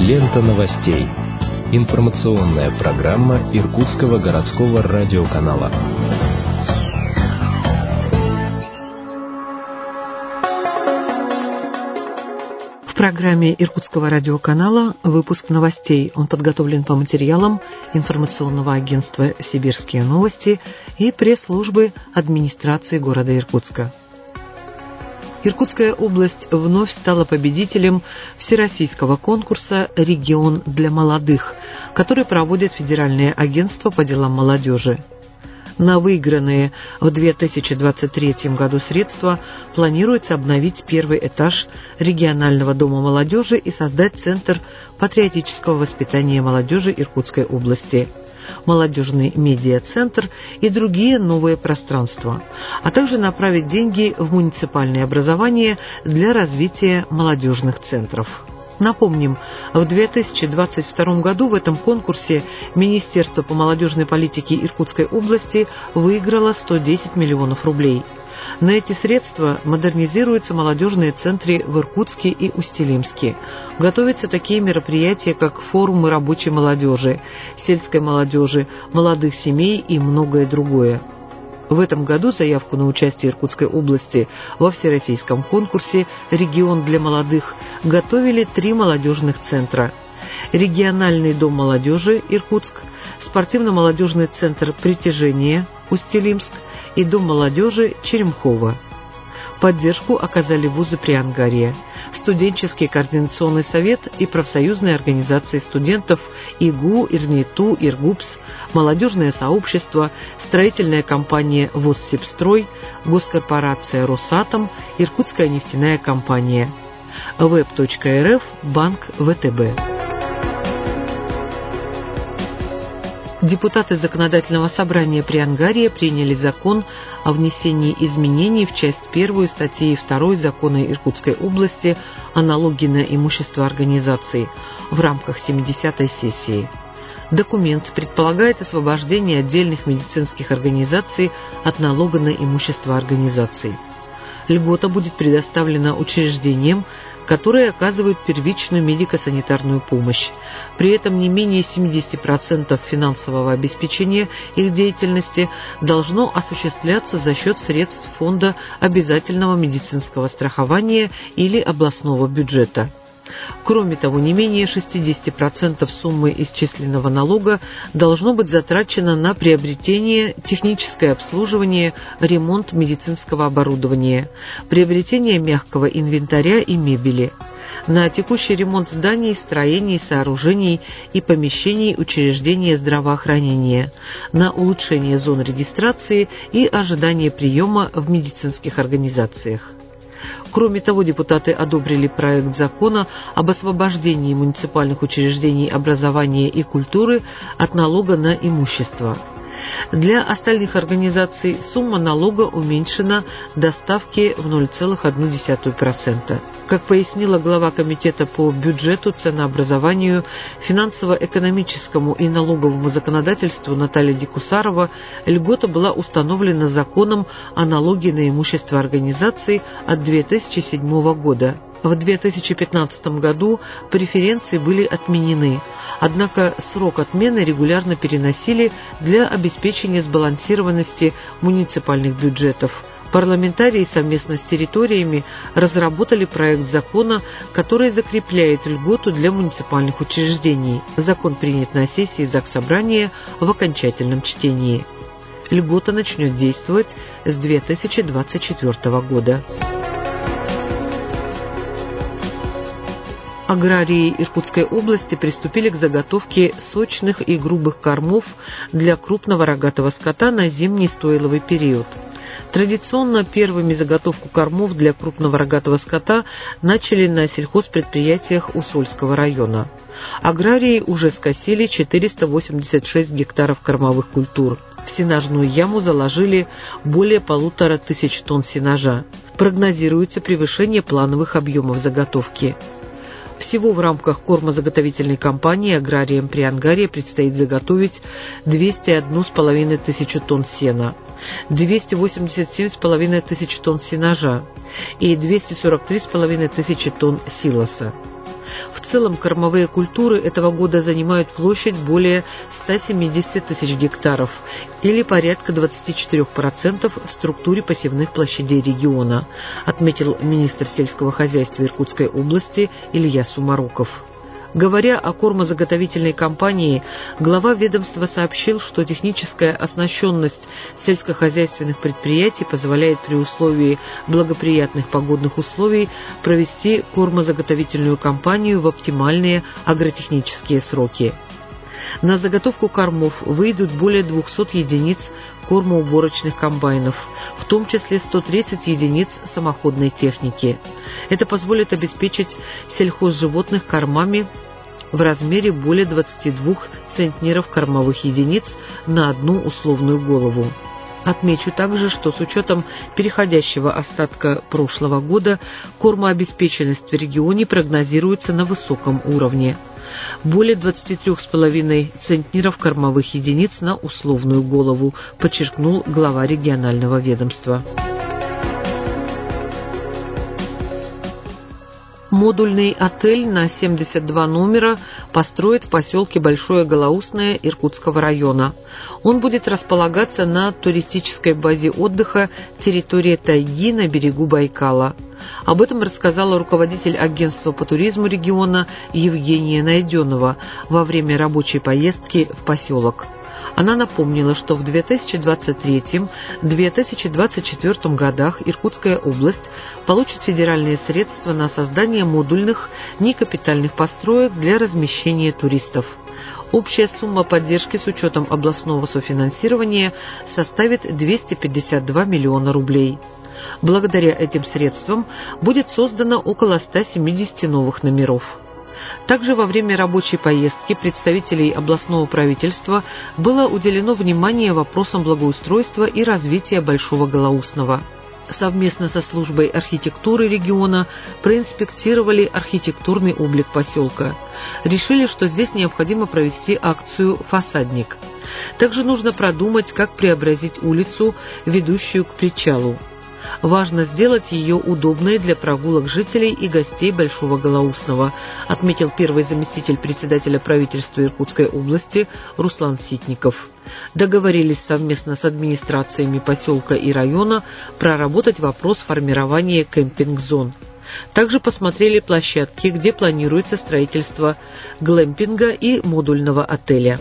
Лента новостей. Информационная программа Иркутского городского радиоканала. В программе Иркутского радиоканала выпуск новостей. Он подготовлен по материалам информационного агентства «Сибирские новости» и пресс-службы администрации города Иркутска. Иркутская область вновь стала победителем всероссийского конкурса «Регион для молодых», который проводит Федеральное агентство по делам молодежи. На выигранные в 2023 году средства планируется обновить первый этаж регионального дома молодежи и создать Центр патриотического воспитания молодежи Иркутской области, молодежный медиа-центр и другие новые пространства, а также направить деньги в муниципальное образование для развития молодежных центров. Напомним, в 2022 году в этом конкурсе Министерство по молодежной политике Иркутской области выиграло 110 миллионов рублей. На эти средства модернизируются молодежные центры в Иркутске и Усть-Илимске. Готовятся такие мероприятия, как форумы рабочей молодежи, сельской молодежи, молодых семей и многое другое. В этом году заявку на участие Иркутской области во всероссийском конкурсе «Регион для молодых» готовили 3 молодежных центра: региональный дом молодежи Иркутск, спортивно-молодежный центр «Притяжение» Усть-Илимск и дом молодежи Черемхово. Поддержку оказали вузы Приангария, студенческий координационный совет и профсоюзные организации студентов ИГУ, ИРНИТУ, Иргупс, молодежное сообщество, строительная компания ВОЗСибстрой, госкорпорация Росатом, Иркутская нефтяная компания, Web.рф, банк ВТБ. Депутаты Законодательного собрания Приангария приняли закон о внесении изменений в часть 1 статьи 2 Закона Иркутской области о налоге на имущество организаций в рамках 70-й сессии. Документ предполагает освобождение отдельных медицинских организаций от налога на имущество организаций. Льгота будет предоставлена учреждениям, которые оказывают первичную медико-санитарную помощь. При этом не менее 70% финансового обеспечения их деятельности должно осуществляться за счет средств Фонда обязательного медицинского страхования или областного бюджета. Кроме того, не менее 60% суммы исчисленного налога должно быть затрачено на приобретение, техническое обслуживание, ремонт медицинского оборудования, приобретение мягкого инвентаря и мебели, на текущий ремонт зданий, строений, сооружений и помещений учреждения здравоохранения, на улучшение зон регистрации и ожидание приема в медицинских организациях. Кроме того, депутаты одобрили проект закона об освобождении муниципальных учреждений образования и культуры от налога на имущество. Для остальных организаций сумма налога уменьшена до ставки в 0,1%. Как пояснила глава Комитета по бюджету, ценообразованию, финансово-экономическому и налоговому законодательству Наталья Дикусарова, льгота была установлена законом о налоге на имущество организаций от 2007 года. В 2015 году преференции были отменены, однако срок отмены регулярно переносили для обеспечения сбалансированности муниципальных бюджетов. Парламентарии совместно с территориями разработали проект закона, который закрепляет льготу для муниципальных учреждений. Закон принят на сессии Заксобрания в окончательном чтении. Льгота начнет действовать с 2024 года. Аграрии Иркутской области приступили к заготовке сочных и грубых кормов для крупного рогатого скота на зимний стойловый период. Традиционно первыми заготовку кормов для крупного рогатого скота начали на сельхозпредприятиях Усольского района. Аграрии уже скосили 486 гектаров кормовых культур. В сенажную яму заложили более 1500 тонн сенажа. Прогнозируется превышение плановых объемов заготовки. Всего в рамках кормозаготовительной кампании аграриям Приангария предстоит заготовить 201,5 тысячи тонн сена, 287,5 тысяч тонн сенажа и 243,5 тысячи тонн силоса. В целом кормовые культуры этого года занимают площадь более 170 тысяч гектаров или порядка 24% в структуре посевных площадей региона, отметил министр сельского хозяйства Иркутской области Илья Сумароков. Говоря о кормозаготовительной кампании, глава ведомства сообщил, что техническая оснащенность сельскохозяйственных предприятий позволяет при условии благоприятных погодных условий провести кормозаготовительную кампанию в оптимальные агротехнические сроки. На заготовку кормов выйдут более 200 единиц кормоуборочных комбайнов, в том числе 130 единиц самоходной техники. Это позволит обеспечить сельхозживотных кормами в размере более 22 центнеров кормовых единиц на одну условную голову. Отмечу также, что с учетом переходящего остатка прошлого года кормообеспеченность в регионе прогнозируется на высоком уровне. Более 23,5 центнеров кормовых единиц на условную голову, подчеркнул глава регионального ведомства. Модульный отель на 72 номера построят в поселке Большое Голоусное Иркутского района. Он будет располагаться на туристической базе отдыха территория тайги на берегу Байкала. Об этом рассказала руководитель агентства по туризму региона Евгения Найденова во время рабочей поездки в поселок. Она напомнила, что в 2023-2024 годах Иркутская область получит федеральные средства на создание модульных некапитальных построек для размещения туристов. Общая сумма поддержки с учетом областного софинансирования составит 252 миллиона рублей. Благодаря этим средствам будет создано около 170 новых номеров. Также во время рабочей поездки представителей областного правительства было уделено внимание вопросам благоустройства и развития Большого Голоусного. Совместно со службой архитектуры региона проинспектировали архитектурный облик поселка. Решили, что здесь необходимо провести акцию «Фасадник». Также нужно продумать, как преобразить улицу, ведущую к причалу. Важно сделать ее удобной для прогулок жителей и гостей Большого Голоусного, отметил первый заместитель председателя правительства Иркутской области Руслан Ситников. Договорились совместно с администрациями поселка и района проработать вопрос формирования кемпинг-зон. Также посмотрели площадки, где планируется строительство глэмпинга и модульного отеля.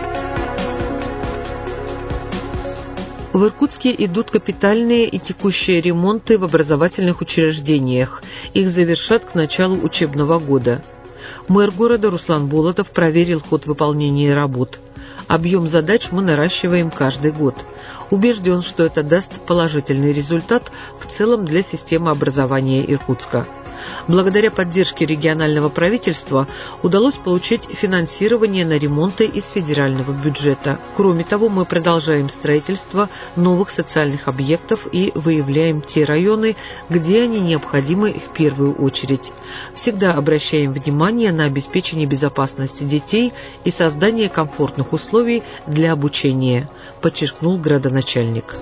В Иркутске идут капитальные и текущие ремонты в образовательных учреждениях. Их завершат к началу учебного года. Мэр города Руслан Болотов проверил ход выполнения работ. Объем задач мы наращиваем каждый год. Убежден, что это даст положительный результат в целом для системы образования Иркутска. Благодаря поддержке регионального правительства удалось получить финансирование на ремонты из федерального бюджета. Кроме того, мы продолжаем строительство новых социальных объектов и выявляем те районы, где они необходимы в первую очередь. Всегда обращаем внимание на обеспечение безопасности детей и создание комфортных условий для обучения, подчеркнул градоначальник.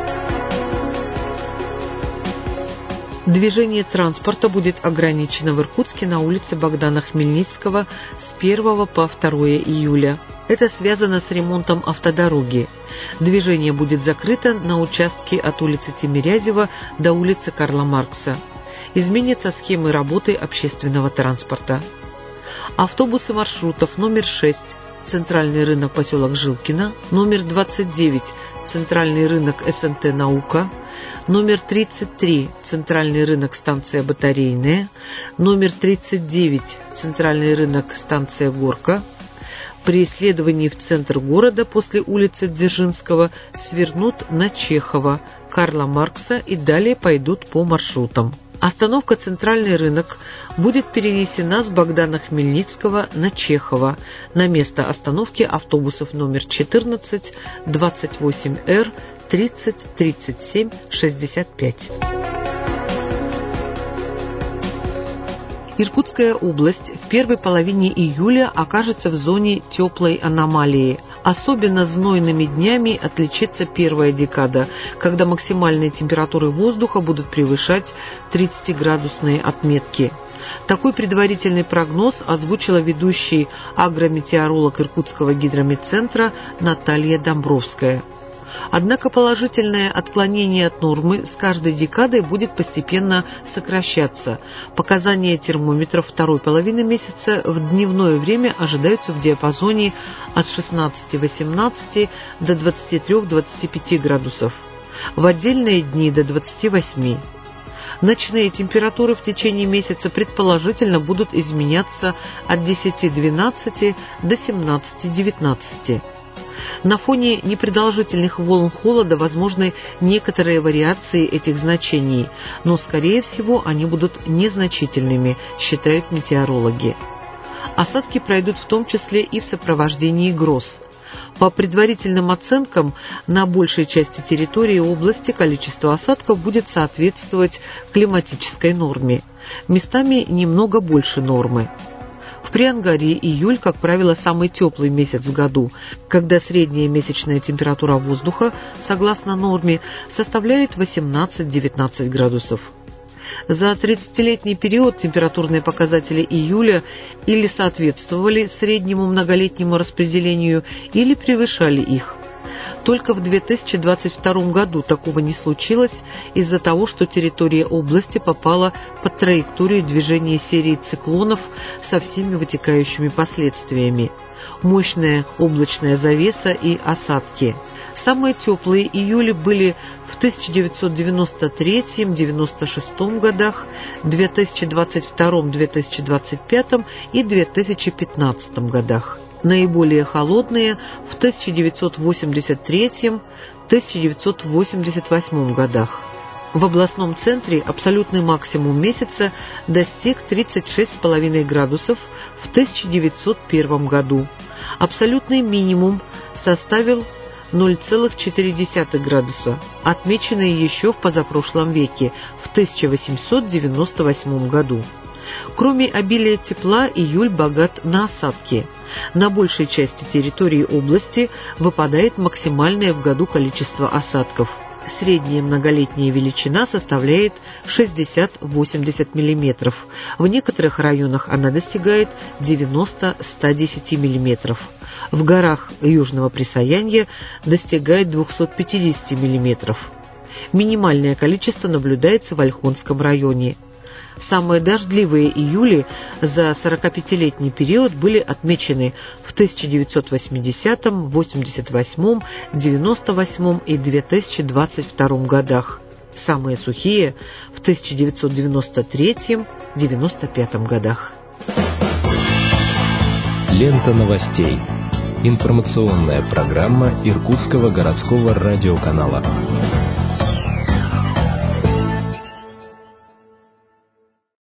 Движение транспорта будет ограничено в Иркутске на улице Богдана Хмельницкого с 1 по 2 июля. Это связано с ремонтом автодороги. Движение будет закрыто на участке от улицы Тимирязева до улицы Карла Маркса. Изменятся схемы работы общественного транспорта. Автобусы маршрутов номер 6 Центральный рынок поселок Жилкино, номер 29 Центральный рынок СНТ «Наука», номер 33 Центральный рынок станция Батарейная, номер 39 Центральный рынок станция Горка. При исследовании в центр города после улицы Дзержинского свернут на Чехова, Карла Маркса и далее пойдут по маршрутам. Остановка «Центральный рынок» будет перенесена с Богдана Хмельницкого на Чехова на место остановки автобусов номер 14, 28Р, 30, 37, 65. Иркутская область в первой половине июля окажется в зоне теплой аномалии. Особенно знойными днями отличится первая декада, когда максимальные температуры воздуха будут превышать 30-градусные отметки. Такой предварительный прогноз озвучила ведущий агрометеоролог Иркутского гидрометцентра Наталья Домбровская. Однако положительное отклонение от нормы с каждой декадой будет постепенно сокращаться. Показания термометров второй половины месяца в дневное время ожидаются в диапазоне от 16-18 до 23-25 градусов, в отдельные дни до 28. Ночные температуры в течение месяца предположительно будут изменяться от 10-12 до 17-19. На фоне непродолжительных волн холода возможны некоторые вариации этих значений, но, скорее всего, они будут незначительными, считают метеорологи. Осадки пройдут в том числе и в сопровождении гроз. По предварительным оценкам, на большей части территории области количество осадков будет соответствовать климатической норме, местами немного больше нормы. В Приангарии июль, как правило, самый теплый месяц в году, когда средняя месячная температура воздуха, согласно норме, составляет 18-19 градусов. За 30-летний период температурные показатели июля или соответствовали среднему многолетнему распределению, или превышали их. Только в 2022 году такого не случилось из-за того, что территория области попала под траекторию движения серии циклонов со всеми вытекающими последствиями. Мощная облачная завеса и осадки. Самые теплые июли были в 1993-1996 годах, 2022-2025 и 2015 годах. Наиболее холодные в 1983-1988 годах. В областном центре абсолютный максимум месяца достиг 36,5 градусов в 1901 году. Абсолютный минимум составил 0,4 градуса, отмеченный еще в позапрошлом веке, в 1898 году. Кроме обилия тепла, июль богат на осадки. На большей части территории области выпадает максимальное в году количество осадков. Средняя многолетняя величина составляет 60-80 мм. В некоторых районах она достигает 90-110 мм. В горах южного присояния достигает 250 мм. Минимальное количество наблюдается в Ольхонском районе. Самые дождливые июли за 45-летний период были отмечены в 1980, 1988, 1998 и 2022 годах. Самые сухие в 1993-1995 годах. Лента новостей. Информационная программа Иркутского городского радиоканала.